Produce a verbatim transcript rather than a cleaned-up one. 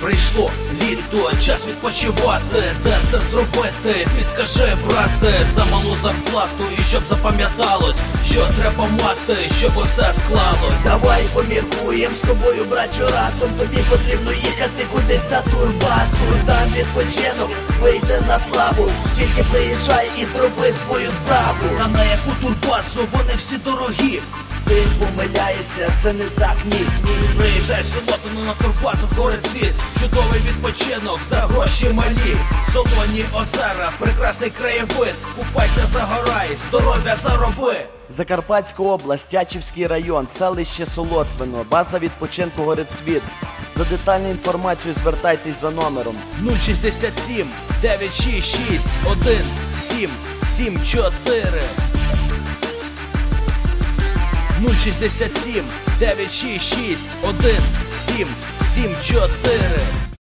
Прийшло літо, час відпочивати. Де це зробити? Підскажи, брате. За малу зарплату і щоб запам'яталось, що треба мати, щоб все склалось. Давай поміркуєм з тобою, брачу, разом. Тобі потрібно їхати кудись на турбасу. Там відпочинок вийде на славу. Тільки приїжджай і зроби свою справу. А на яку турбасу? Вони всі дорогі. Ти помиляєшся, це не так, ні. Приїжджай в суботу на турбазу, горить світ. Чудовий відпочинок за гроші малі. Солоні озера, прекрасний краєвид. Купайся, загорай, здоров'я зароби. Закарпатська область, Тячівський район, селище Солотвино, база відпочинку Горецвіт. За детальну інформацію звертайтесь за номером нуль шістдесят сім дев'ять шість шість один сім сім чотири. нуль шістдесят сім дев'ять шість шість один сім сім чотири.